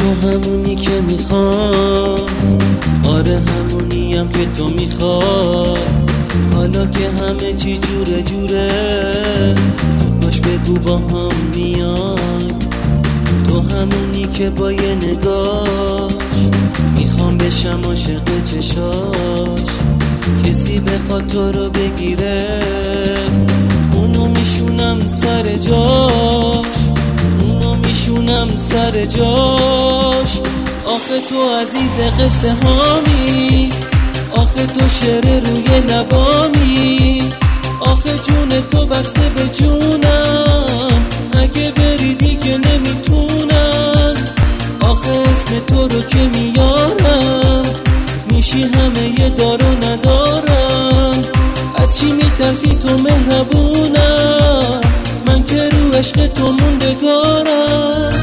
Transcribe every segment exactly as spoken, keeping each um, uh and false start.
تو همونی که میخوام، آره همونیم که تو میخوای. حالا که همه چی جوره جوره، زود باش بگو با هم میای. تو همونی که با یه نگاش میخوام بشم عاشق چشاش. کسی بخواد تو رو بگیره، اونو میشونم سر جاش، اونو میشونم سر جاش. آخه تو عزیز قصه هامی، آخه تو شعر روی لبامی. آخه جون تو بسته به جونم، اگه بری دیگه نمیتونم. آخه اسم تو رو که میارم، میشی همه یه دار و ندارم. از چی میترسی تو مهربونم، من که رو عشق تو موندگارم.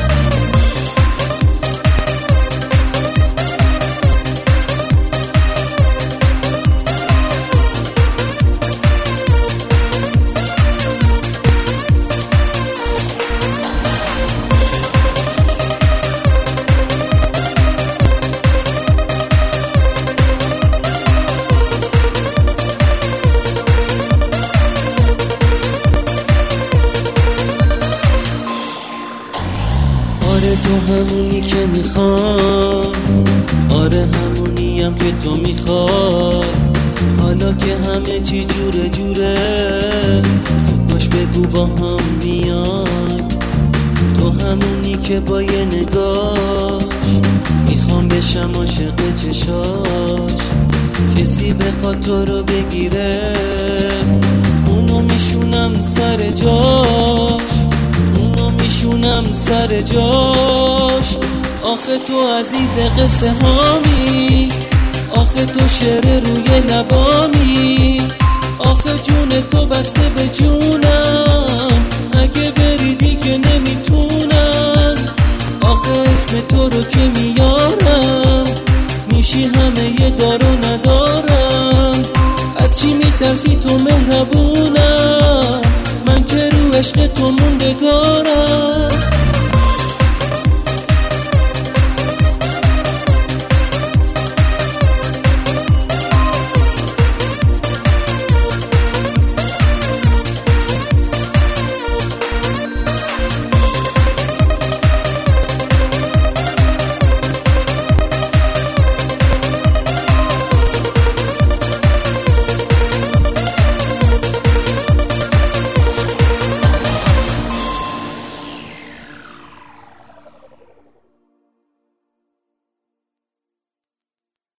آره تو همونی که میخوام، آره همونیم که تو میخوای. حالا که همه چی جوره جوره، زود باش بگو با هم میای. تو همونی که با یه نگاش میخوام بشم عاشق چشاش. کسی بخواد تو رو بگیره، اونو میشونم سر جاش، اونو میشونم سر جاش. آخه تو عزیز قصه هامی، آخه تو شعر روی لبامی. آخه جون تو بسته به جونم، اگه بری دیگه نمیتونم. آخه اسم تو رو که میارم، میشی همه یه دار و ندارم. از چی میترسی تو مهربونم، من که رو عشق تو موندگارم.